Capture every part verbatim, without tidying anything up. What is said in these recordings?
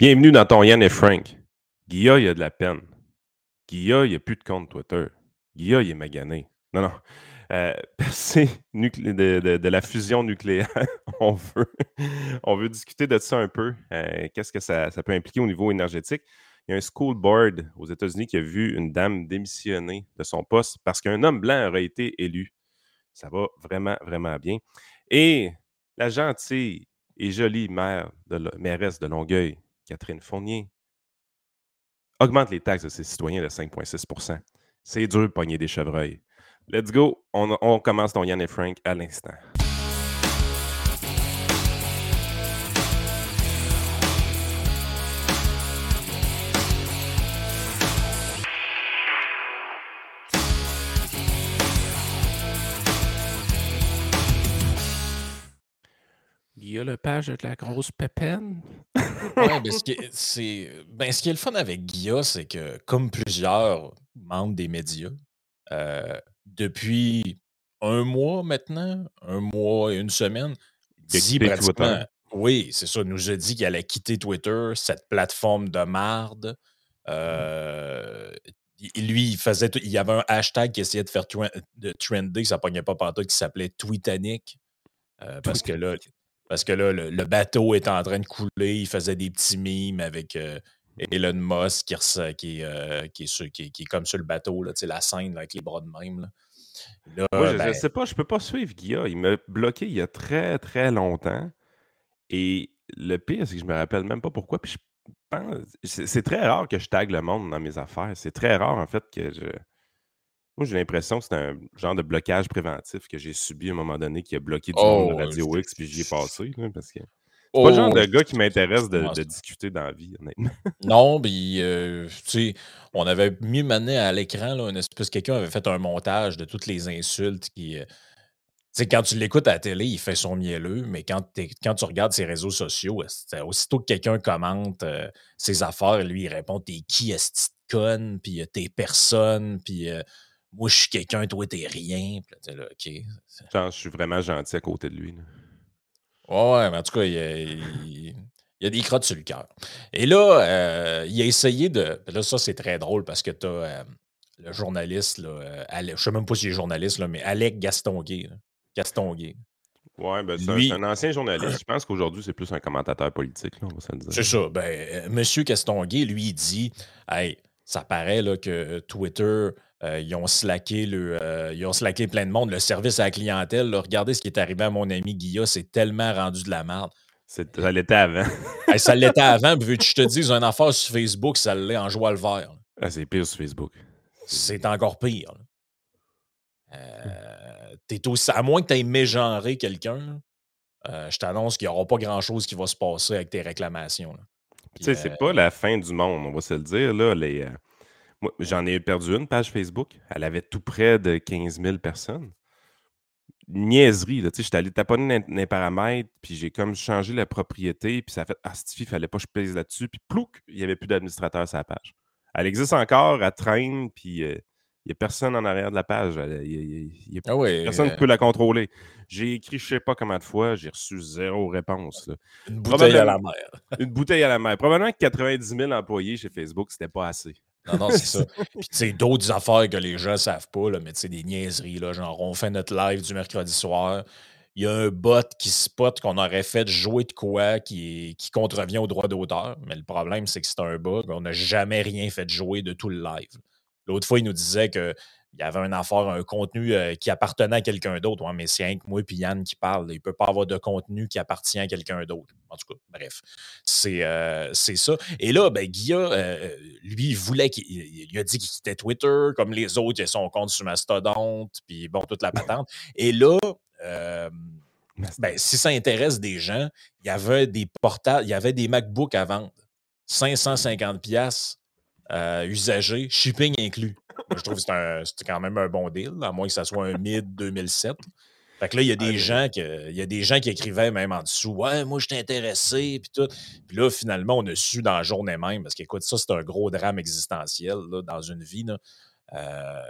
Bienvenue dans ton Yann et Frank. Guilla, il a de la peine. Guilla, il a plus de compte Twitter. Guilla, il est magané. Non, non. Euh, percée nuclé- de, de- de la fusion nucléaire, on veut, on veut discuter de ça un peu. Euh, qu'est-ce que ça, ça peut impliquer au niveau énergétique? Il y a un school board aux États-Unis qui a vu une dame démissionner de son poste parce qu'un homme blanc aurait été élu. Ça va vraiment, vraiment bien. Et la gentille et jolie maire de, Lo- mairesse de Longueuil, Catherine Fournier, augmente les taxes de ses citoyens de cinq virgule six pour cent. C'est dur de pogner des chevreuils. Let's go. On, on commence ton Yann et Frank à l'instant. Guillaume Lepage de la grosse pépine. Ouais, ben, ce qui est, c'est, ben, ce qui est le fun avec Guilla, c'est que, comme plusieurs membres des médias, euh, depuis un mois maintenant, un mois et une semaine, Il a dit quitté Twitter. pratiquement, oui, c'est ça, nous a dit qu'il allait quitter Twitter, cette plateforme de marde. Euh, il- lui, il faisait, tout- il y avait un hashtag qui essayait de faire twen- de trender, ça pognait pas partout, qui s'appelait Tweetanic. Euh, parce que là, parce que là, le, le bateau est en train de couler. Il faisait des petits mimes avec euh, Elon Musk qui, ressa- qui, euh, qui, est sur- qui, qui est comme sur le bateau, là, tu sais, la scène là, avec les bras de même. Là, Moi, Là, je ne ben, sais pas, je peux pas suivre Guilla. Il m'a bloqué il y a très, très longtemps. Et le pire, c'est que je me rappelle même pas pourquoi. Puis je pense, c'est, c'est très rare que je tague le monde dans mes affaires. C'est très rare, en fait, que je. Moi, j'ai l'impression que c'est un genre de blocage préventif que j'ai subi à un moment donné qui a bloqué du monde de oh, Radio X, puis j'y ai passé, là, parce que c'est pas le genre oh, de gars qui m'intéresse de, justement de ça. discuter dans la vie, honnêtement. Non, puis, euh, tu sais, on avait mis maintenant à l'écran, là, une espèce, quelqu'un avait fait un montage de toutes les insultes qui. euh, Tu sais, quand tu l'écoutes à la télé, il fait son mielleux, mais quand, t'es- quand tu regardes ses réseaux sociaux, c'est- aussitôt que quelqu'un commente euh, ses affaires, lui, il répond: T'es qui, est-ce que conne, puis euh, t'es personne, puis euh, moi, je suis quelqu'un, toi, t'es rien. Puis là, t'es là, OK. Genre, je suis vraiment gentil à côté de lui, là. Ouais, ouais, mais en tout cas, il y a, il- il y a des crottes sur le cœur. Et là, euh, il a essayé de. Là, ça, c'est très drôle parce que t'as euh, le journaliste, là, euh, Ale- je sais même pas s'il est journaliste, là, mais Alec Gastonguay. là. Gastonguay. Ouais, ben c'est un, c'est Lui, un ancien journaliste. Je pense qu'aujourd'hui, c'est plus un commentateur politique, là, on va se le dire. c'est ça. Ben, euh, Monsieur Castonguay, lui, il dit: Hey, ça paraît là, que Twitter, euh, ils ont slacké le, euh, ils ont slacké plein de monde. Le service à la clientèle, là, regardez ce qui est arrivé à mon ami Guilla, c'est tellement rendu de la merde. C'est, ça l'était avant. Hey, ça l'était avant, puis veux que je te dise une affaire sur Facebook, ça l'est en joie le vert. là. Ah, c'est pire sur Facebook. C'est- C'est encore pire. là. Euh, t'es aussi, à moins que tu aies mégenré quelqu'un, là, euh, je t'annonce qu'il n'y aura pas grand-chose qui va se passer avec tes réclamations. là. Tu Puis, sais, euh, c'est pas la fin du monde, on va se le dire, là. Les, euh, moi, j'en ai perdu une page Facebook. Elle avait tout près de quinze mille personnes. Niaiserie, là. Tu sais, j'étais allé taponner dans les paramètres, puis j'ai comme changé la propriété, puis ça a fait « Ah, cette fille, fallait pas que je pèse là-dessus », puis plouc, il n'y avait plus d'administrateur sur la page. Elle existe encore, elle traîne, puis euh, il n'y a personne en arrière de la page. Elle- Il n'y a, ah ouais, personne qui euh, peut la contrôler. J'ai écrit je sais pas combien de fois, j'ai reçu zéro réponse, là. une bouteille à Probablement la mer. une bouteille à la mer. Probablement que quatre-vingt-dix mille employés chez Facebook, c'était pas assez. Non, non, c'est ça. Puis, tu sais, d'autres affaires que les gens savent pas, là, mais tu sais, des niaiseries, là, genre, on fait notre live du mercredi soir. Il y a un bot qui spot qu'on aurait fait jouer de quoi qui, est- qui contrevient au droit d'auteur. Mais le problème, c'est que c'est un bug. On n'a jamais rien fait jouer de tout le live. L'autre fois, il nous disait que il y avait une affaire, un contenu euh, qui appartenait à quelqu'un d'autre. Ouais, mais c'est rien que moi et Yann qui parle. Il ne peut pas avoir de contenu qui appartient à quelqu'un d'autre. En tout cas, bref. C'est euh, c'est ça. Et là, ben, Guilla, euh, lui, il voulait qu'il il il a dit qu'il quittait Twitter, comme les autres, il a son compte sur Mastodonte, puis bon, toute la patente. Et là, euh, ben, si ça intéresse des gens, il y avait des portables, il y avait des MacBooks à vendre. cinq cent cinquante piastres euh, usagés, shipping inclus. Moi, je trouve que c'est un- c'est quand même un bon deal, à moins que ça soit un mid deux mille sept. Fait que là, il y a Ah, des j'avoue. gens que, il y a des gens qui écrivaient même en dessous: Ouais, moi, je suis intéressé, puis tout. Puis là, finalement, on a su dans la journée même, parce qu'écoute, ça, c'est un gros drame existentiel là, dans une vie. Là. Euh,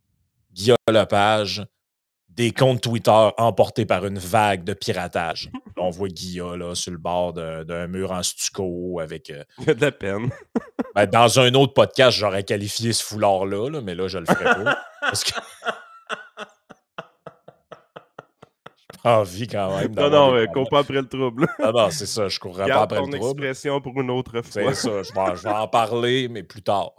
Guillaume Lepage, des comptes Twitter emportés par une vague de piratage. on voit Guilla là, sur le bord d'un, d'un mur en stucco avec. Euh, Il y a de la peine. ben, dans un autre podcast, j'aurais qualifié ce foulard-là, là, mais là, je le ferai pas. Parce que j'ai pas envie quand même Non, d'avoir non, des mais problèmes. cours pas après le trouble. Ah non, c'est ça, je courrais pas Garde après le ton trouble. expression pour une autre fois. C'est ça, je vais, je vais en parler, mais plus tard.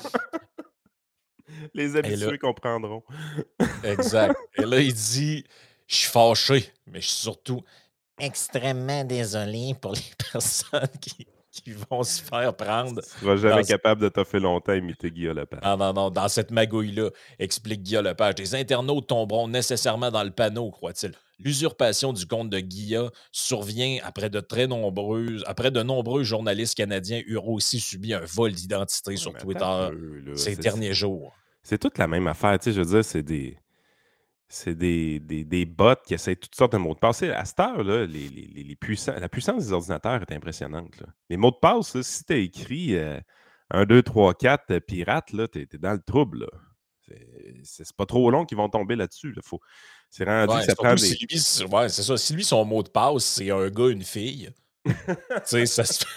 Les Et là, habitués comprendront. exact. Et là, il dit je suis fâché, mais je suis surtout extrêmement désolé pour les personnes qui, qui vont se faire prendre. Tu seras Dans, jamais capable de t'offrir longtemps à imiter Guillaume Lepage. non, non, non, dans cette magouille-là, explique Guilla Lepage. Les internautes tomberont nécessairement dans le panneau, croit-il. L'usurpation du compte de Guilla survient après de très nombreuses, après de nombreux journalistes canadiens eurent aussi subi un vol d'identité Ouais, sur mais Twitter attends un peu, là. ces C'est- derniers jours. C'est toute la même affaire, tu sais, je veux dire, c'est des... C'est des, des, des bots qui essayent toutes sortes de mots de passe. Tu sais, à cette heure, là, les, les, les, les puissants, la puissance des ordinateurs est impressionnante, là. Les mots de passe, là, si tu as écrit euh, un, deux, trois, quatre euh, pirate, là, t'es, t'es dans le trouble, là. C'est, c'est c'est pas trop long qu'ils vont tomber là-dessus, là. Faut, c'est rendu Ouais, que ça prend surtout si des... lui, c'est- ouais, c'est ça. Si lui, son mot de passe, c'est un gars, une fille, tu sais, ça se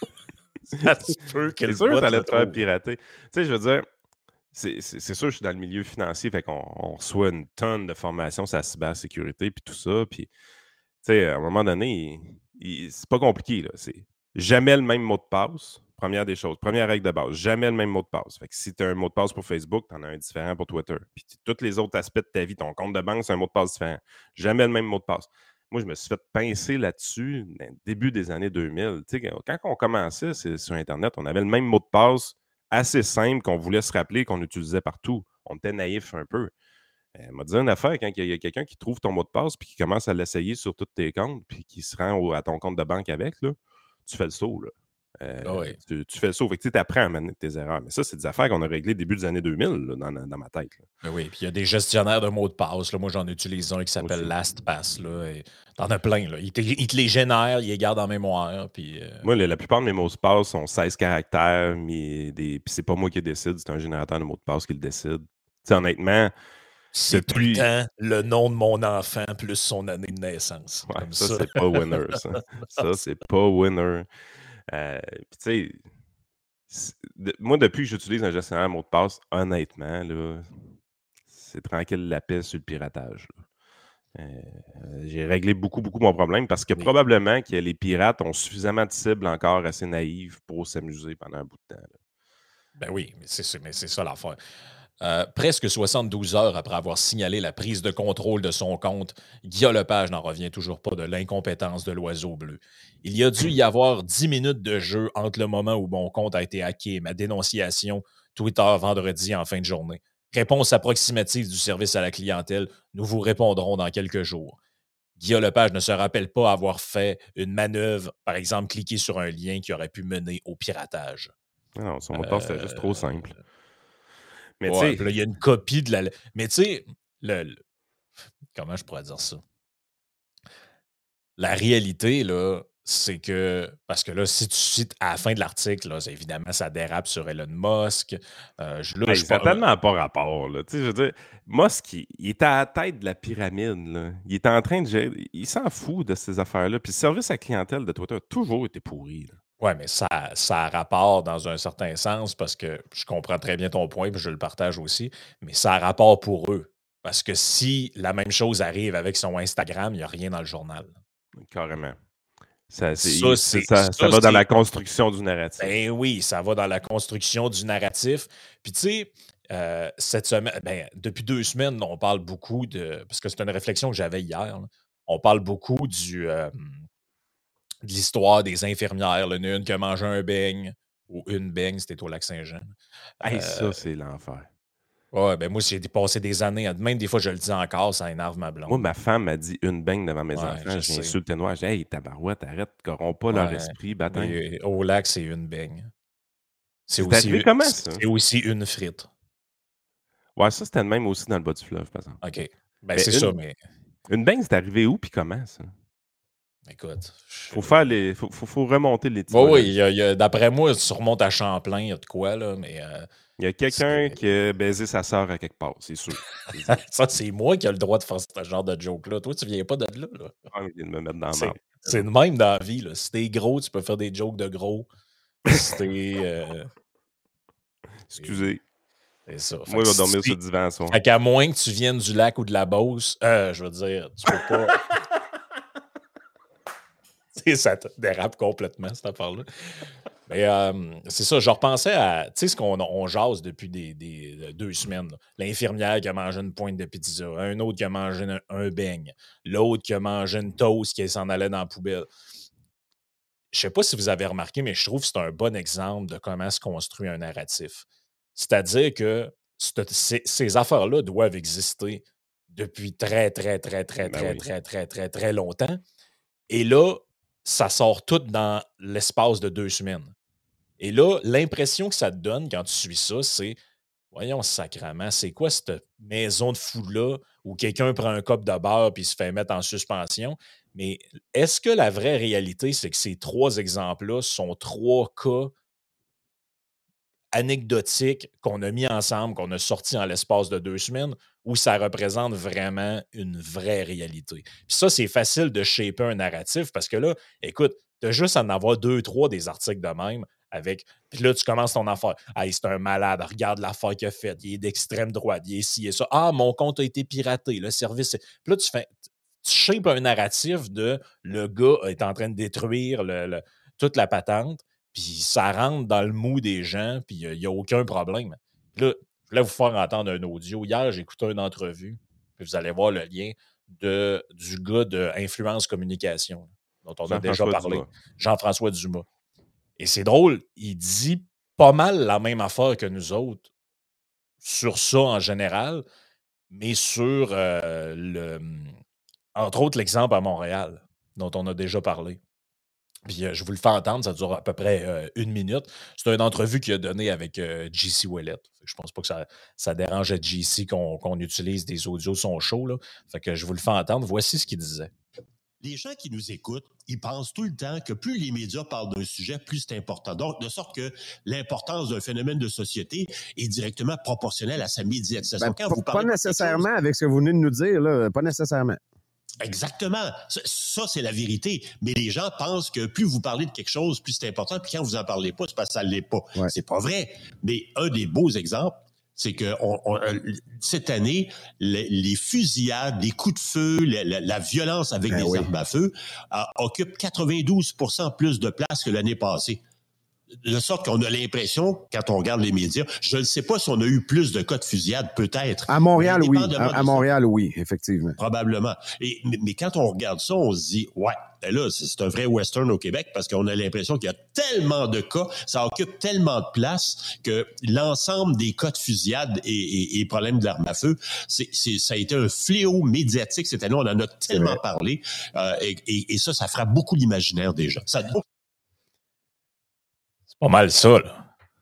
ça se peut que C'est le sûr que bot t'allais le te faire trouve. pirater. Tu sais, je veux dire, c'est, c'est, c'est sûr que je suis dans le milieu financier, fait qu'on on reçoit une tonne de formations sur la cybersécurité, puis tout ça, puis... Tu sais, à un moment donné, il- il- c'est pas compliqué, là. C'est jamais le même mot de passe. Première des choses. Première règle de base. Jamais le même mot de passe. Fait que si tu as un mot de passe pour Facebook, tu en as un différent pour Twitter. Puis t- tous les autres aspects de ta vie, ton compte de banque, c'est un mot de passe différent. Jamais le même mot de passe. Moi, je me suis fait pincer là-dessus au début des années deux mille. Tu sais, quand on commençait c'est- sur Internet, on avait le même mot de passe assez simple qu'on voulait se rappeler, qu'on utilisait partout. On était naïf un peu. Elle m'a dit une affaire quand il y a quelqu'un qui trouve ton mot de passe puis qui commence à l'essayer sur tous tes comptes puis qui se rend au- à ton compte de banque avec, là, tu fais le saut. Là. Euh, Ah ouais. tu, tu fais le saut. Fait que tu apprends à mener tes erreurs. Mais ça, c'est des affaires qu'on a réglées début des années deux mille là, dans, dans ma tête. Là. Ben oui, puis il y a des gestionnaires de mots de passe. Là. Moi, j'en utilise un qui s'appelle Aussi. LastPass. Là, et t'en as plein. Là. Il, te, il te les génère, il les garde en mémoire. Puis, euh... Moi, la, la plupart de mes mots de passe sont seize caractères, mais des, puis c'est pas moi qui décide, c'est un générateur de mots de passe qui le décide. Tu sais, honnêtement, c'est depuis... tout le temps le nom de mon enfant plus son année de naissance. Ouais, Comme ça, ça, c'est pas winner, ça. Ça, c'est pas winner. Euh, puis tu sais, de, moi, depuis que j'utilise un gestionnaire de mot de passe, honnêtement, là, c'est tranquille la paix sur le piratage. Euh, j'ai réglé beaucoup, beaucoup mon problème parce que oui. probablement que les pirates ont suffisamment de cibles encore assez naïves pour s'amuser pendant un bout de temps. Là. Ben oui, mais c'est, mais c'est ça l'affaire. Euh, presque soixante-douze heures après avoir signalé la prise de contrôle de son compte, Guillaume Lepage n'en revient toujours pas de l'incompétence de l'oiseau bleu. Il y a dû y avoir dix minutes de jeu entre le moment où mon compte a été hacké et ma dénonciation Twitter vendredi en fin de journée. Réponse approximative du service à la clientèle, nous vous répondrons dans quelques jours. Guillaume Lepage ne se rappelle pas avoir fait une manœuvre, par exemple cliquer sur un lien qui aurait pu mener au piratage. Non, son mot de passe, c'était juste trop simple. Mais ouais, tu puis là, il y a une copie de la. Mais tu sais, le, le- comment je pourrais dire ça? La réalité, là, c'est que. Parce que là, si tu cites à la fin de l'article, là, c'est- évidemment, ça dérape sur Elon Musk. Euh, je, là, hey, je ça n'a pas. tellement pas rapport. Là. Tu sais, je veux dire, Musk, il, il est à la tête de la pyramide. Là. Il est en train de gérer. Il s'en fout de ces affaires-là. Puis le service à la clientèle de Twitter a toujours été pourri. Là. Ouais, mais ça, ça a rapport dans un certain sens parce que je comprends très bien ton point, puis je le partage aussi, mais ça a rapport pour eux. Parce que si la même chose arrive avec son Instagram, il n'y a rien dans le journal. Carrément. Ça, c'est, Ça, il- c'est. ça, ça Ça, va dans c'est la construction du narratif. ben oui, ça va dans la construction du narratif. Puis tu sais, euh, cette semaine, ben, depuis deux semaines, on parle beaucoup de. Parce que c'est une réflexion que j'avais hier. Là. On parle beaucoup du, euh, de l'histoire des infirmières. Là. Il y en a une qui a mangé un beigne, ou une beigne, c'était au Lac-Saint-Jean. Hey, Euh, ça, c'est l'enfer. ouais, ben moi, j'ai passé des années, même des fois, je le dis encore, ça énerve ma Moi, blonde. ma femme m'a dit une beigne devant mes Ouais, enfants. je J'ai sais. insulté noir. J'ai dit, hey, tabarouette, arrête, corrompt pas leur Ouais, esprit, baptême. mais au lac, c'est une beigne. C'est C'est aussi, arrivé une- comment, ça? c'est aussi une frite. Ouais, ça, c'était le même aussi dans le bas du fleuve, par exemple. OK. Ben, Mais c'est une, ça, mais une beigne, c'est arrivé où puis comment, ça? écoute. je- Faut faire les. Faut, faut, faut remonter Oui, oui, il l'étymologie. y a- il y a- d'après moi, si tu remontes à Champlain, il y a de quoi, là, mais euh, Il y a quelqu'un c'est- qui a baisé sa sœur à quelque part, c'est sûr. C'est sûr. ça, c'est moi qui ai le droit de faire ce genre de joke-là. Toi, tu viens pas de là, là. Ah, il vient de me mettre dans la C'est merde. C'est de même dans la vie. Là. Si t'es gros, tu peux faire des jokes de gros. Si t'es. Euh, Excusez. C'est ça. Moi, je vais si dormir tu... sur le divan, ça. Fait qu'à moins que tu viennes du lac ou de la Beauce, euh, je veux dire, tu peux pas. Ça te dérape complètement, cette affaire-là. Mais euh, c'est ça, je repensais à, tu sais, ce qu'on on jase depuis des, des deux semaines. là. L'infirmière qui a mangé une pointe de pizza, un autre qui a mangé un, un beigne, l'autre qui a mangé une toast qui s'en allait dans la poubelle. Je sais pas si vous avez remarqué, mais je trouve que c'est un bon exemple de comment se construit un narratif. C'est-à-dire que cette- ces, ces affaires-là doivent exister depuis très, très, très, très, Ben très, oui. très, très, très, très longtemps. Et là, ça sort tout dans l'espace de deux semaines. Et là, l'impression que ça te donne quand tu suis ça, c'est voyons, sacrament, c'est quoi cette maison de fou-là où quelqu'un prend un cop de beurre puis se fait mettre en suspension? Mais est-ce que la vraie réalité, c'est que ces trois exemples-là sont trois cas anecdotiques qu'on a mis ensemble, qu'on a sortis en l'espace de deux semaines, ou ça représente vraiment une vraie réalité? Puis ça, c'est facile de shaper un narratif parce que là, écoute, tu as juste à en avoir deux, trois des articles de même avec. Puis là, tu commences ton affaire. Hey, c'est un malade, regarde l'affaire qu'il a faite. Il est d'extrême droite, il est ci et ça. Ah, mon compte a été piraté, le service. Puis là, tu fais. Tu shapes un narratif de le gars est en train de détruire le, le- toute la patente, puis ça rentre dans le mou des gens, puis il n'y a, a aucun problème. Puis là, je voulais vous faire entendre un audio. Hier, j'ai écouté une entrevue, puis vous allez voir le lien de, du gars de Influence Communication, dont on a déjà Jean-François parlé, Dumas. Jean-François Dumas. Et c'est drôle, il dit pas mal la même affaire que nous autres sur ça en général, mais sur euh, le, entre autres l'exemple à Montréal, dont on a déjà parlé. Puis euh, je vous le fais entendre, ça dure à peu près euh, une minute. C'est une entrevue qu'il a donnée avec euh, J C Ouellet. Je pense pas que ça, ça dérange à J C qu'on qu'on utilise des audios de son show. Là. Fait que je vous le fais entendre. Voici ce qu'il disait. Les gens qui nous écoutent, ils pensent tout le temps que plus les médias parlent d'un sujet, plus c'est important. Donc, de sorte que l'importance d'un phénomène de société est directement proportionnelle à sa médiatisation. Ben, Quand pas, vous parlez pas nécessairement avec ce que vous venez de nous dire, là, pas nécessairement. Exactement. Ça, ça, c'est la vérité. Mais les gens pensent que plus vous parlez de quelque chose, plus c'est important. Puis quand vous en parlez pas, c'est parce que ça ne l'est pas. Ouais. C'est pas vrai. Mais un des beaux exemples, c'est que on, on, cette année, les, les fusillades, les coups de feu, la, la, la violence avec Ben des oui. armes à feu euh, occupent quatre-vingt-douze pour cent plus de place que l'année passée. De sorte qu'on a l'impression, quand on regarde les médias, je ne sais pas si on a eu plus de cas de fusillade, peut-être. À Montréal, Mais oui. indépendamment À, à de ça, Montréal, oui, effectivement. probablement. Et, mais, mais quand on regarde ça, on se dit, ouais, ben là, c'est c'est un vrai western au Québec parce qu'on a l'impression qu'il y a tellement de cas, ça occupe tellement de place que l'ensemble des cas de fusillade et, et, et problèmes d'armes à feu, c'est, c'est, ça a été un fléau médiatique cette année. On en a tellement parlé. Euh, et, et, et ça, ça frappe beaucoup l'imaginaire des gens. Ça, C'est pas mal ça, là.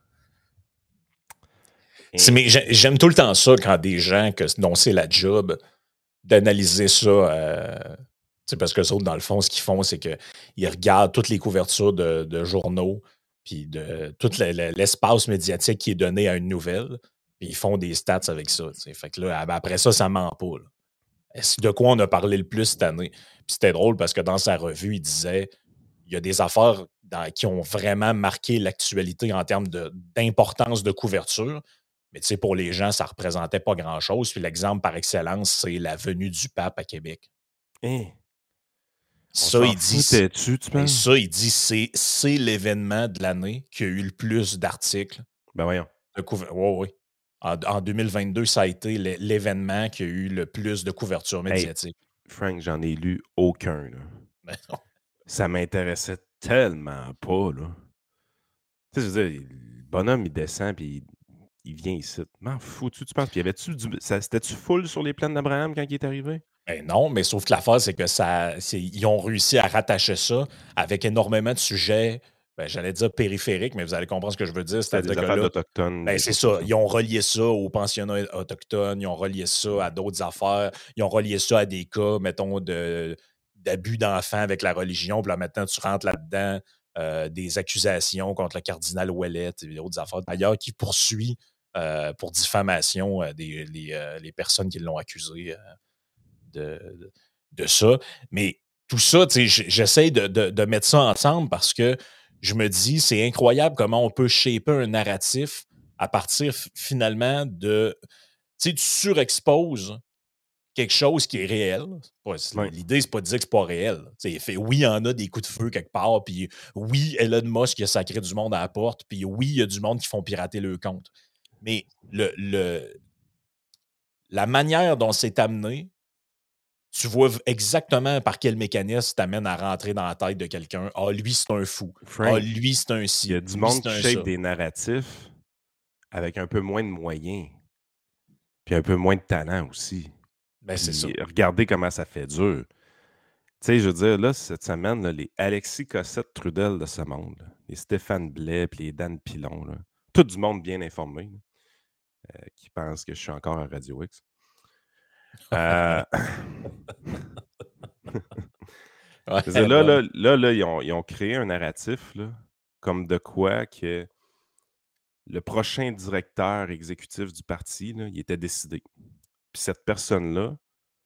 C'est, mais j'ai- j'aime tout le temps ça quand des gens que, dont c'est la job d'analyser ça. Euh, tu sais, parce que les autres, dans le fond, ce qu'ils font, c'est qu'ils regardent toutes les couvertures de, de journaux, puis de tout le- le- l'espace médiatique qui est donné à une nouvelle, puis ils font des stats avec ça. Tu sais. Fait que là, après ça, ça ment pas. Là. Est-ce de quoi on a parlé le plus cette année? Puis c'était drôle parce que dans sa revue, il disait il y a des affaires dans- qui ont vraiment marqué l'actualité en termes de- d'importance de couverture. Mais tu sais, pour les gens, ça représentait pas grand-chose. Puis l'exemple par excellence, c'est la venue du pape à Québec. Hein? On Ça, s'en il dit, foutait-tu, tu ben, penses? ça, il dit, c'est, c'est l'événement de l'année qui a eu le plus d'articles. Ben voyons. De couver- ouais, ouais. En, en deux mille vingt-deux, ça a été l'é- l'événement qui a eu le plus de couverture médiatique. Frank, j'en ai lu aucun, là. Ben non. Ça m'intéressait tellement pas, là. Tu sais, je veux dire, le bonhomme, il descend, puis il, il vient ici. M'en fous-tu, tu penses? Puis y avait-tu du... ça- C'était-tu full sur les plaines d'Abraham quand il est arrivé? Ben non, mais sauf que l'affaire, c'est que ça, c'est- ils ont réussi à rattacher ça avec énormément de sujets, ben, j'allais dire périphériques, mais vous allez comprendre ce que je veux dire. C'était des C'est-à-dire que affaires là, d'Autochtones, ben, des c'est choses comme ça. ça. Ils ont relié ça aux pensionnats autochtones, ils ont relié ça à d'autres affaires, ils ont relié ça à des cas, mettons, de, d'abus d'enfants avec la religion. Puis là, maintenant, tu rentres là-dedans euh, des accusations contre le cardinal Ouellet et d'autres affaires. D'ailleurs, qui poursuit euh, pour diffamation euh, des, les, euh, les personnes qui l'ont accusé euh, de, de, de ça. Mais tout ça, tu sais, j- j'essaie de, de- de mettre ça ensemble parce que je me dis, c'est incroyable comment on peut shaper un narratif à partir f- finalement de. Tu sais, tu surexposes quelque chose qui est réel. Pas- c'est- Ouais. L'idée, c'est pas de dire que c'est pas réel. Tu sais, fait, oui, il y en a des coups de feu quelque part, puis oui, Elon Musk a sacré du monde à la porte, puis oui, il y a du monde qui font pirater le compte. Mais le, le, la manière dont c'est amené, tu vois v- exactement par quel mécanisme t'amène à rentrer dans la tête de quelqu'un. Ah, lui, c'est un fou. Ah, Frank, lui, c'est un il y ci. a du Lui, monde c'est qui un shape ça. des narratifs avec un peu moins de moyens, puis un peu moins de talent aussi. Ben, c'est ça. Puis regardez comment ça fait dur. Tu sais, je veux dire, là, cette semaine, là, les Alexis Cossette-Trudel de ce monde, là, les Stéphane Blais, puis les Dan Pilon, là, tout du monde bien informé, là, euh, qui pense que je suis encore à Radio X. Euh, Ouais, je veux dire, là, bon. là, là, là, ils ont, ils ont créé un narratif, là, comme de quoi que le prochain directeur exécutif du parti, là, il était décidé. Puis cette personne-là,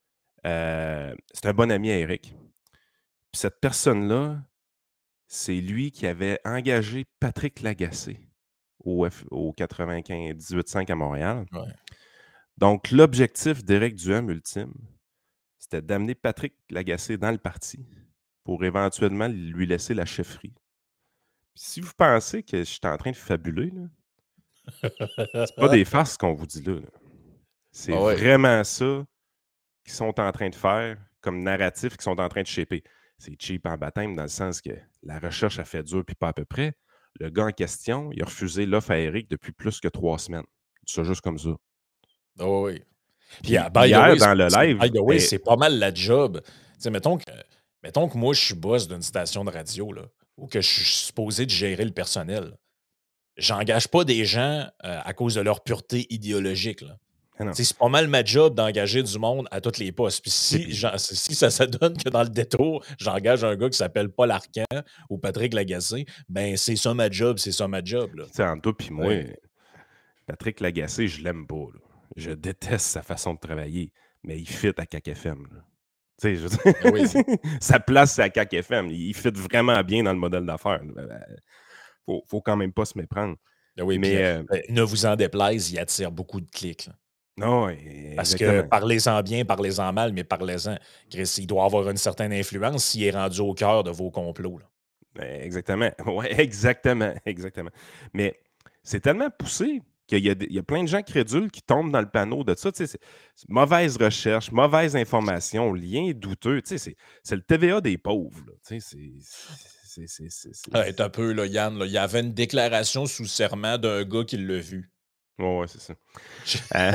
euh, c'est un bon ami à Eric. Puis cette personne-là, c'est lui qui avait engagé Patrick Lagacé au, F- au quatre-vingt-quinze dix-huit cinq à Montréal. Ouais. Donc, l'objectif d'Éric Duhem ultime, c'était d'amener Patrick Lagacé dans le parti pour éventuellement lui laisser la chefferie. Puis si vous pensez que je suis en train de fabuler, là, c'est pas des farces qu'on vous dit là. là. C'est Ah ouais. vraiment ça qu'ils sont en train de faire comme narratif, qu'ils sont en train de shaper. C'est cheap en baptême dans le sens que la recherche a fait dur puis pas à peu près. Le gars en question, il a refusé l'offre à Eric depuis plus que trois semaines. C'est juste comme ça. Ah oui. Puis, Puis ah, by the hier, way, dans le c'est- live, by the way, eh, c'est pas mal la job. Tu sais, mettons que, mettons que moi, je suis boss d'une station de radio, là, ou que je suis supposé de gérer le personnel. J'engage pas des gens euh, à cause de leur pureté idéologique, là. ah non. Tu sais, c'est pas mal ma job d'engager du monde à toutes les postes. Puis si, puis- j'en- si ça se donne que dans le détour, j'engage un gars qui s'appelle Paul Arcan ou Patrick Lagacé, ben c'est ça ma job, c'est ça ma job. Là. Tu sais, entre toi puis moi, Ouais. Patrick Lagacé, je l'aime pas. là. Je déteste sa façon de travailler, mais il fit à C A C F M. là. Tu sais, je veux dire, Ben oui. sa place, c'est à C A C F M. Il fit vraiment bien dans le modèle d'affaires. là. Ben, Faut, faut quand même pas se méprendre. Ben oui, Mais, puis, euh, euh, ne vous en déplaise, il attire beaucoup de clics. Là. non, ouais, Parce que exactement. parlez-en bien, parlez-en mal, mais parlez-en. Chris, il doit avoir une certaine influence s'il est rendu au cœur de vos complots. Là. Ben, exactement. Ouais, exactement. Exactement. Mais c'est tellement poussé qu'il y a, des- il y a plein de gens crédules qui tombent dans le panneau de ça. Tu sais, c'est, c'est mauvaise recherche, mauvaise information, lien douteux. Tu sais, c'est, c'est le T V A des pauvres. là. Tu sais, c'est. c'est, c'est, c'est, c'est- Hey, t'as un peu, là, Yann, là, il y avait une déclaration sous serment d'un gars qui l'a vu. Ouais, ouais, c'est ça. Euh,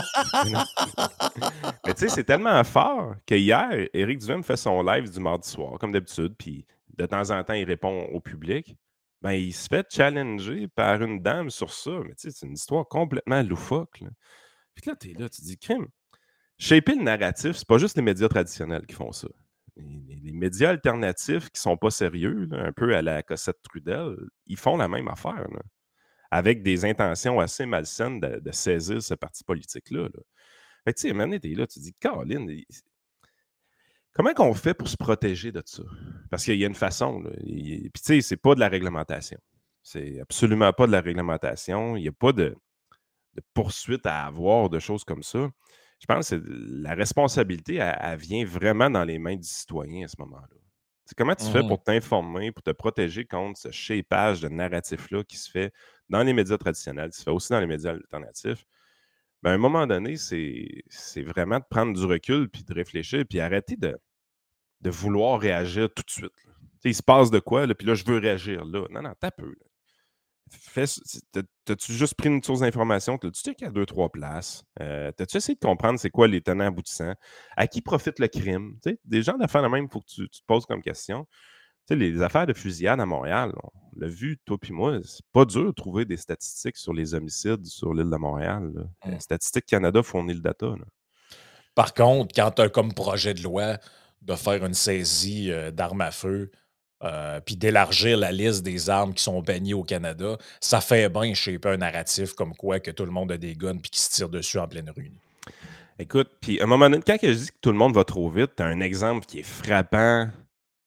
Mais tu sais, c'est tellement fort que hier, Éric Duhem fait son live du mardi soir, comme d'habitude, puis de temps en temps, il répond au public. Ben, il se fait challenger par une dame sur ça. Mais tu sais, c'est une histoire complètement loufoque. Là. Puis là, t'es là, tu te dis, crime. Shaper le narratif, c'est pas juste les médias traditionnels qui font ça. Les, les- les médias alternatifs qui sont pas sérieux, là, un peu à la Cossette Trudel, ils font la même affaire, là, avec des intentions assez malsaines de, de saisir ce parti politique-là. là. Fait que, tu sais, à un moment donné, t'es là, tu te dis, Caroline, il- comment qu'on fait pour se protéger de ça? Parce qu'il y a une façon. Là. Il- Puis, tu sais, c'est pas de la réglementation. C'est absolument pas de la réglementation. Il n'y a pas de, de poursuite à avoir, de choses comme ça. Je pense que c'est- la responsabilité, elle, elle vient vraiment dans les mains du citoyen à ce moment-là. C'est comment tu fais Mhm. pour t'informer, pour te protéger contre ce shapage de narratif-là qui se fait dans les médias traditionnels, qui se fait aussi dans les médias alternatifs? Ben, à un moment donné, c'est c'est vraiment de prendre du recul, puis de réfléchir, puis arrêter de, de vouloir réagir tout de suite. là. Tu sais, il se passe de quoi, là, puis là, je veux réagir là. Non, non, t'as peu. là. Fais- t'as- T'as-tu juste pris une source d'information? T'as-tu checké à deux, trois places? Euh, T'as-tu essayé de comprendre c'est quoi les tenants aboutissants? À qui profite le crime? Tu sais, des gens d'affaires de même, il faut que tu, tu te poses comme question. Tu sais, les affaires de fusillade à Montréal, on l'a vu, toi puis moi, c'est pas dur de trouver des statistiques sur les homicides sur l'île de Montréal. là. Euh, Mm. Statistique Canada fournit le data. là. Par contre, quand tu as comme projet de loi de faire une saisie euh, d'armes à feu, euh, puis d'élargir la liste des armes qui sont bannies au Canada, ça fait bien shaper un narratif comme quoi que tout le monde a des guns puis qui se tire dessus en pleine rue. Écoute, puis à un moment donné, quand je dis que tout le monde va trop vite, tu as un exemple qui est frappant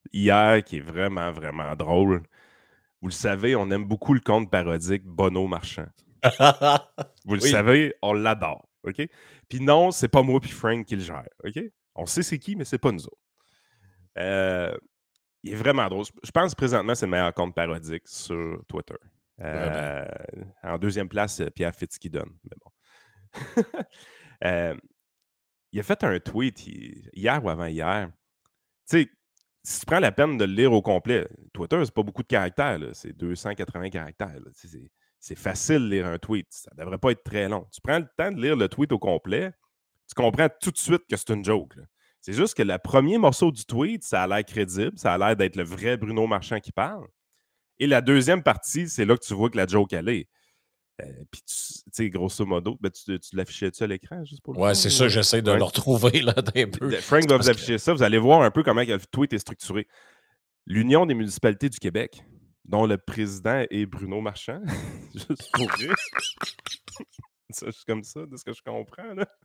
hier qui est vraiment, vraiment drôle. Vous le savez, on aime beaucoup le conte parodique Bono Marchand. Vous le Oui. savez, on l'adore, OK? Puis non, c'est pas moi puis Frank qui le gère, OK? On sait c'est qui, mais c'est pas nous autres. Euh, il est vraiment drôle. Je pense présentement c'est le meilleur compte parodique sur Twitter. Euh, en deuxième place, Pierre Fitzgibbon. Mais bon. euh, il a fait un tweet hier ou avant-hier. Tu sais, si tu prends la peine de le lire au complet, Twitter, c'est pas beaucoup de caractères, là. C'est deux cent quatre-vingts caractères. Là. C'est, c'est facile de lire un tweet. Ça devrait pas être très long. Tu prends le temps de lire le tweet au complet, tu comprends tout de suite que c'est une joke. Là. C'est juste que le premier morceau du tweet, ça a l'air crédible, ça a l'air d'être le vrai Bruno Marchand qui parle. Et la deuxième partie, c'est là que tu vois que la joke, elle est. Euh, Puis, tu sais, grosso modo, ben, tu, tu l'affichais-tu à l'écran juste pour le Ouais, fun, c'est ou... ça, j'essaie de ouais. le retrouver là d'un peu. Frank va vous Parce afficher que... ça. Vous allez voir un peu comment le tweet est structuré. L'Union des municipalités du Québec, dont le président est Bruno Marchand, juste pour rire. Ça, c'est comme ça, de ce que je comprends. Là.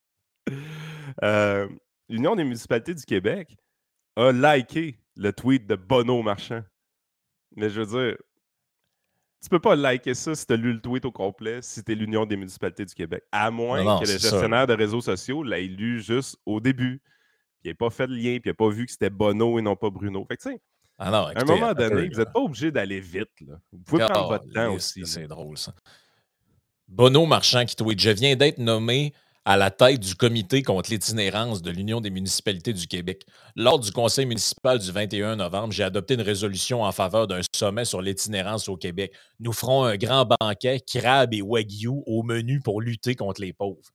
Euh, L'Union des municipalités du Québec a liké le tweet de Bono Marchand. Mais je veux dire, tu peux pas liker ça si tu as lu le tweet au complet, si tu es l'Union des municipalités du Québec. À moins non, non, que le c'est ça, gestionnaire là. de réseaux sociaux l'ait lu juste au début. Puis il n'ait pas fait le lien, puis il n'a pas vu que c'était Bono et non pas Bruno. Fait que tu sais, Ah non, à un écoutez, moment attends un donné, peu, vous n'êtes pas obligé d'aller vite. Là. Vous pouvez là. prendre votre temps Caliste, aussi. là. c'est drôle, ça. Bono Marchand qui tweet: Je viens d'être nommé à la tête du comité contre l'itinérance de l'Union des municipalités du Québec. Lors du conseil municipal du vingt et un novembre, j'ai adopté une résolution en faveur d'un sommet sur l'itinérance au Québec. Nous ferons un grand banquet, crabe et wagyu au menu pour lutter contre les pauvres.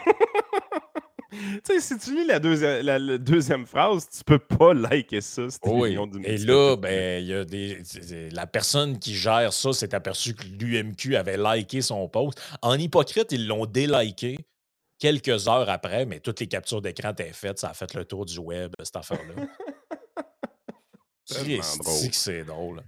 Tu sais, si tu lis la, deuxi- la- la deuxième phrase, tu peux pas liker ça. C'était Oui. l'Union du Et municipalité là, du Québec. ben, il y a des. c'est- c'est- La personne qui gère ça s'est aperçue que l'U M Q avait liké son post. En hypocrite, ils l'ont déliké quelques heures après, mais toutes les captures d'écran étaient faites. Ça a fait le tour du web, cette affaire-là. Tellement Christ, drôle. que c'est drôle.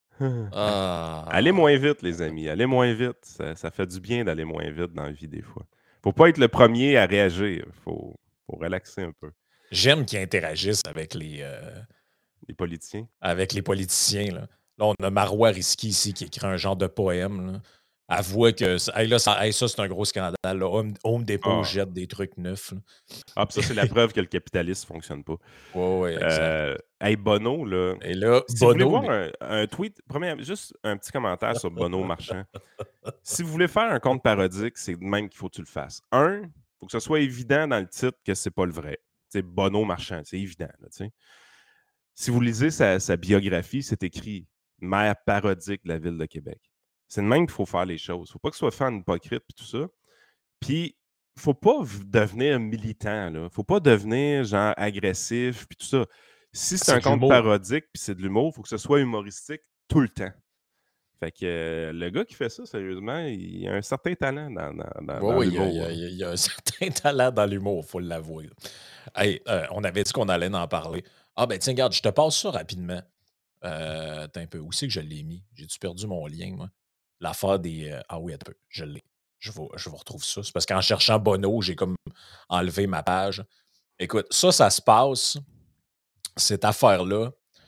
Ah. Allez moins vite, les amis. Allez moins vite. Ça, ça fait du bien d'aller moins vite dans la vie, des fois. Faut pas être le premier à réagir. Faut, faut relaxer un peu. J'aime qu'ils interagissent avec les, euh, Les politiciens. avec les politiciens. Là. Là, on a Marois Risky ici qui écrit un genre de poème. Là. Avouez que ça, hey, là, ça, hey, ça c'est un gros scandale. Là. Home, Home Depot Ah. jette des trucs neufs. Là. Ah, puis ça, c'est la preuve que le capitalisme fonctionne pas. Oui, oui, exact. Euh, hey, Bono, là. Et là, Si vous voulez Bono. voir mais- un, un tweet, premier, juste un petit commentaire sur Bono Marchand. Si vous voulez faire un compte parodique, c'est de même qu'il faut que tu le fasses. Un, il faut que ce soit évident dans le titre que c'est pas le vrai. C'est Bono Marchand, c'est évident. Là, si vous lisez sa, sa biographie, c'est écrit maire parodique de la ville de Québec. C'est de même qu'il faut faire les choses. Il ne faut pas que ce soit fait en hypocrite et tout ça. Puis, il ne faut pas v- devenir militant. Il ne faut pas devenir genre agressif puis tout ça. Si c'est, C'est un de compte l'humour. parodique puis c'est de l'humour, il faut que ce soit humoristique tout le temps. Fait que euh, le gars qui fait ça, sérieusement, il a un certain talent dans, dans, dans, Oui, dans oui, il y a- l'humour. il y, a- hein. il y a- il y a un certain talent dans l'humour, il faut l'avouer. Hey, euh, on avait dit qu'on allait en parler. Ah, ben tiens, regarde, je te passe ça rapidement. Euh, attends un peu. Où c'est que je l'ai mis? J'ai-tu perdu mon lien, moi? L'affaire des. euh, Ah oui, attends un peu. Je l'ai. Je vous, je vous retrouve ça. C'est parce qu'en cherchant Bono, j'ai comme enlevé ma page. Écoute, ça, ça se passe, cette affaire-là,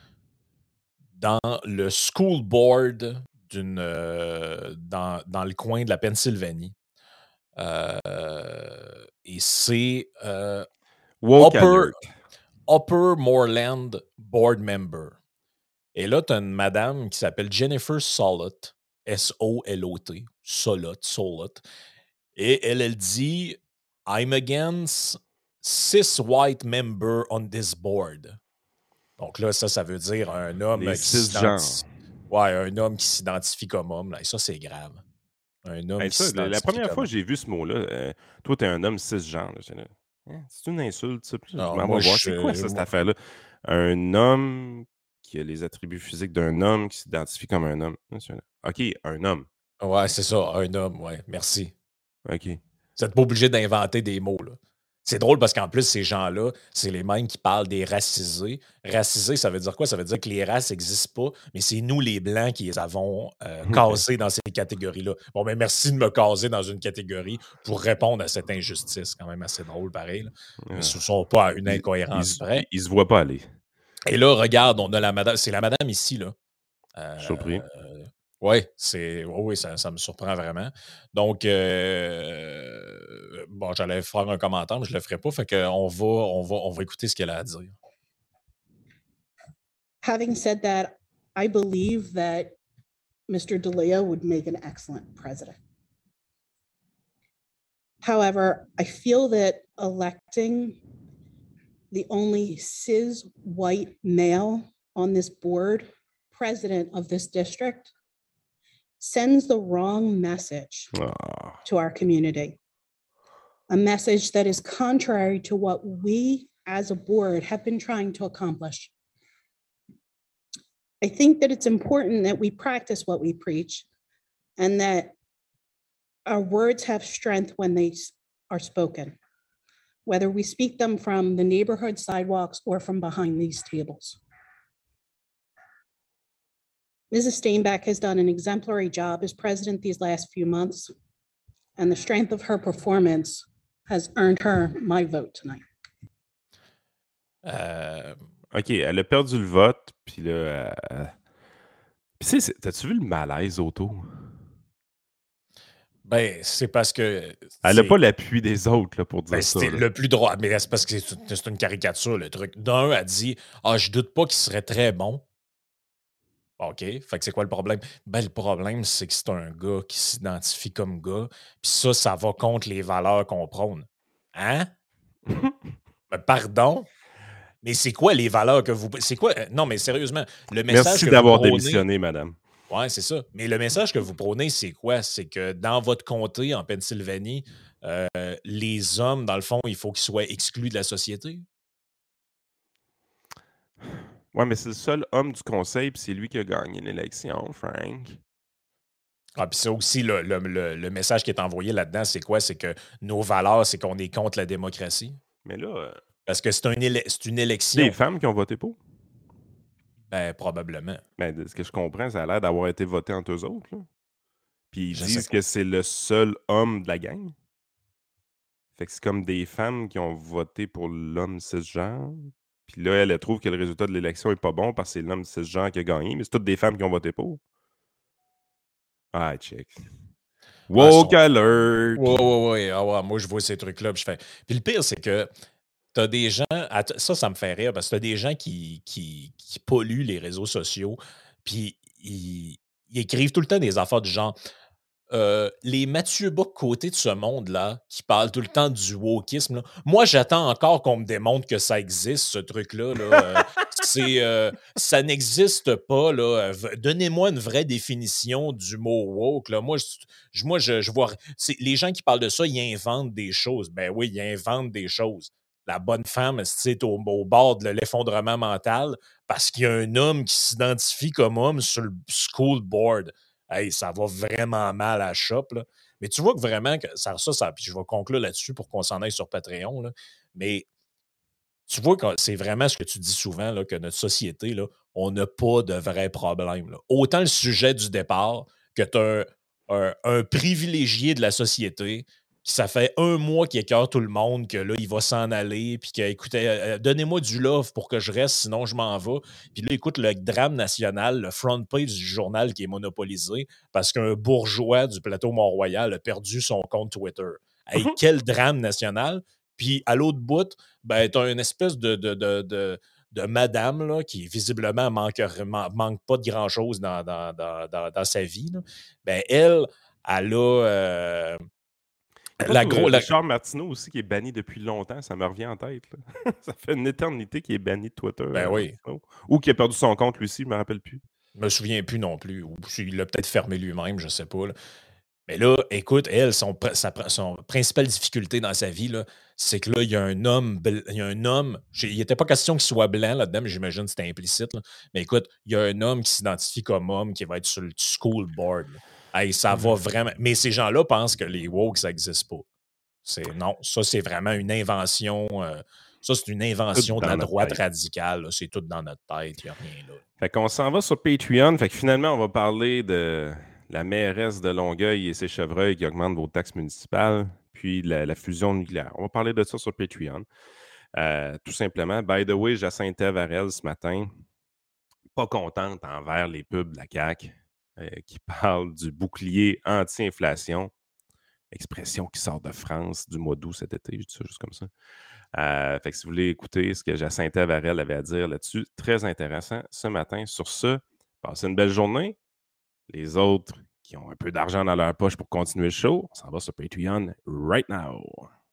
dans le school board d'une, euh, dans, dans le coin de la Pennsylvanie. Euh, et c'est euh, Woke Upper, alert. Upper Moreland Board Member. Et là, tu as une madame qui s'appelle Jennifer Solot, S O L O T, Solot, Solot. Et elle, elle dit « I'm against cis white member on this board ». Donc là, ça, ça veut dire un homme Les qui cisgenres. s'identifie... Ouais, un homme qui s'identifie comme homme. Là. Et ça, c'est grave. Un homme Hey, qui ça, la, la s'identifie première comme fois homme. que j'ai vu ce mot-là, euh, toi, t'es un homme cisgenre. là. J'étais là, Hein, c'est une insulte, ça. Puis là, je Non, m'en moi, vais voir. je- C'est quoi ça, cette moi- affaire-là? Un homme qui a les attributs physiques d'un homme qui s'identifie comme un homme. Là, je suis là, OK, un homme. Ouais, c'est ça, un homme, ouais. Merci. OK. Vous n'êtes pas obligé d'inventer des mots, là. C'est drôle parce qu'en plus, ces gens-là, c'est les mêmes qui parlent des racisés. Racisés, ça veut dire quoi? Ça veut dire que les races n'existent pas, mais c'est nous, les Blancs, qui les avons euh, casés dans ces catégories-là. Bon, ben merci de me caser dans une catégorie pour répondre à cette injustice. C'est quand même assez drôle, pareil. Là. Mais Ah. ce ne sont pas à une Ils- incohérence ils, près. ils- ils se voient pas aller. Et là, regarde, on a la madame. C'est la madame ici, là. Euh, Surpris. euh, oui, c'est. Oh oui, ça, ça me surprend vraiment. Donc, euh, bon, j'allais faire un commentaire, mais je ne le ferai pas. Fait qu'on va, on va, on va écouter ce qu'elle a à dire. Having said that, I believe that Mister D'Elia would make an excellent president. However, I feel that electing the only cis white male on this board, president of this district, sends the wrong message Oh. to our community. A message that is contrary to what we as a board have been trying to accomplish. I think that it's important that we practice what we preach and that our words have strength when they are spoken, whether we speak them from the neighborhood sidewalks or from behind these tables. Missus Steinbeck has done an exemplary job as president these last few months, and the strength of her performance has earned her my vote tonight. Euh, OK, elle a perdu le vote, puis là... Euh... Puis tu sais, t'as-tu vu le malaise autour? Ben, c'est parce que. Elle n'a pas l'appui des autres là, pour dire ben, ça. C'était là. le plus droit. Mais c'est parce que c'est, c'est une caricature, le truc. D'un, elle dit Ah, je doute pas qu'il serait très bon. OK. Fait que c'est quoi le problème? Ben, le problème, c'est que c'est un gars qui s'identifie comme gars. Puis ça, ça va contre les valeurs qu'on prône. Hein? Ben, pardon? Mais c'est quoi les valeurs que vous. C'est quoi? Non, mais sérieusement, le message. Merci que d'avoir vous prônez, démissionné, madame. Oui, c'est ça. Mais le message que vous prônez, c'est quoi? C'est que dans votre comté, en Pennsylvanie, euh, les hommes, dans le fond, il faut qu'ils soient exclus de la société? Ouais, mais c'est le seul homme du conseil, puis c'est lui qui a gagné l'élection, Frank. Ah, puis ça aussi, le, le, le, le message qui est envoyé là-dedans, c'est quoi? C'est que nos valeurs, c'est qu'on est contre la démocratie. Mais là... Euh, Parce que c'est, un éle- c'est une élection. Des femmes qui ont voté pour? Ben, probablement. Ben, de ce que je comprends, ça a l'air d'avoir été voté entre eux autres. Là. Puis ils Je disent sais que c'est le seul homme de la gang. Fait que c'est comme des femmes qui ont voté pour l'homme cisgenre. Puis là, elle, elle trouve que le résultat de l'élection est pas bon parce que c'est l'homme cisgenre qui a gagné, mais c'est toutes des femmes qui ont voté pour. Ah, check. Woke Ah, alert! Oui, oui, oui. Ah, ouais, moi, je vois ces trucs-là. Puis, je fais... puis le pire, c'est que t'as des gens... Ça, ça me fait rire parce que t'as des gens qui, qui, qui polluent les réseaux sociaux. Puis ils, ils écrivent tout le temps des affaires du genre... Euh, les Mathieu Bock côté de ce monde-là, qui parlent tout le temps du wokisme, là, moi, j'attends encore qu'on me démontre que ça existe, ce truc-là. Là. Euh, c'est, euh, ça n'existe pas. Là. Donnez-moi une vraie définition du mot woke. Là. Moi, je, moi je, je vois... C'est, les gens qui parlent de ça, ils inventent des choses. Ben oui, ils inventent des choses. La bonne femme, c'est au, au bord de l'effondrement mental parce qu'il y a un homme qui s'identifie comme homme sur le school board. Hey, ça va vraiment mal à la shop. Là. Mais tu vois que vraiment, que ça, ça, ça, puis je vais conclure là-dessus pour qu'on s'en aille sur Patreon. Là. Mais tu vois que c'est vraiment ce que tu dis souvent, là, que notre société, là, on n'a pas de vrais problèmes. Là. Autant le sujet du départ que tu as un, un, un privilégié de la société qui ça fait un mois qu'il écœure tout le monde, que là, il va s'en aller, puis qu'il écoutez, euh, donnez-moi du love pour que je reste, sinon je m'en vais. Puis là, écoute, le drame national, le front page du journal qui est monopolisé parce qu'un bourgeois du plateau Mont-Royal a perdu son compte Twitter. Hey, quel drame national! Puis à l'autre bout, ben, tu as une espèce de, de, de, de, de madame là, qui visiblement manque, manque pas de grand-chose dans, dans, dans, dans, dans sa vie. Là. Ben, elle, elle a... Euh, La gros, Richard la... Martineau aussi, qui est banni depuis longtemps, ça me revient en tête. Là. Ça fait une éternité qu'il est banni de Twitter. Ben oui. Martineau. Ou qu'il a perdu son compte lui aussi, je ne me rappelle plus. Je me souviens plus non plus. Ou il l'a peut-être fermé lui-même, je ne sais pas. Là. Mais là, écoute, elle, son, sa, son principale difficulté dans sa vie, là, c'est que là, il y a un homme, il y a un homme, il n'était pas question qu'il soit blanc là-dedans, mais j'imagine que c'était implicite. Là. Mais écoute, il y a un homme qui s'identifie comme homme qui va être sur le school board. Hey, ça va vraiment. Mais ces gens-là pensent que les woke, ça n'existe pas. C'est, non, ça, c'est vraiment une invention. Euh, ça, c'est une invention de la droite tête. radicale. Là. C'est tout dans notre tête. Il n'y a rien là. Fait qu'on s'en va sur Patreon. Fait que finalement, on va parler de la mairesse de Longueuil et ses chevreuils qui augmentent vos taxes municipales, puis la, la fusion nucléaire. On va parler de ça sur Patreon. Euh, tout simplement. By the way, Jacinthe Varel, ce matin, pas contente envers les pubs de la C A Q euh, qui parlent du bouclier anti-inflation, expression qui sort de France du mois d'août cet été, je dis ça juste comme ça. Euh, fait que si vous voulez écouter ce que Jacinthe Varel avait à dire là-dessus, très intéressant ce matin. Sur ce, passez une belle journée. Les autres qui ont un peu d'argent dans leur poche pour continuer le show, on s'en va sur Patreon right now.